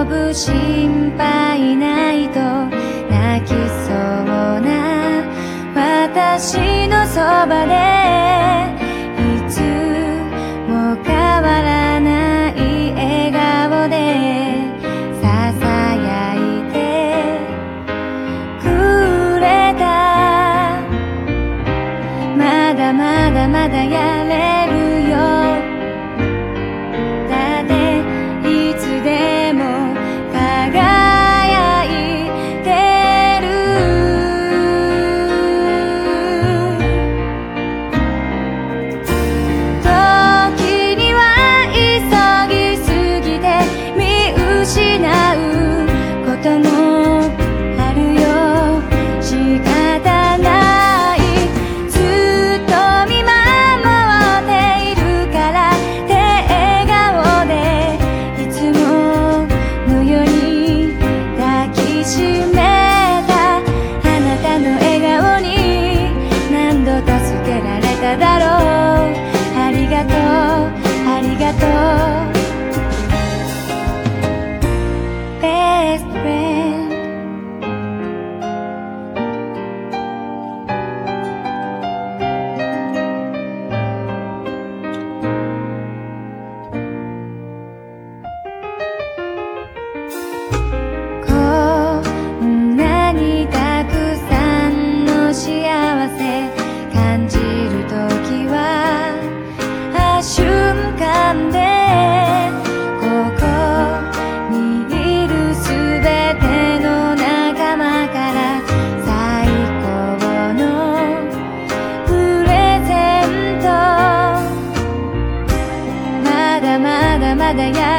ぶ心配ないと泣きそうな私のそばでいつも変わらない笑顔でささやいてくれた。まだまだまだやれるよ。だっていつでも輝いてる。時には急ぎすぎて見失うこともあるよ。仕方ない。ずっと見守っているからって笑顔でいつものように抱きしめた。あなたの笑顔に何度助けられただろう。ありがとうありがとう Best friend。 こんなにたくさんの幸せ感じるときは瞬間でここにいるすべての仲間から最高のプレゼント。まだまだまだや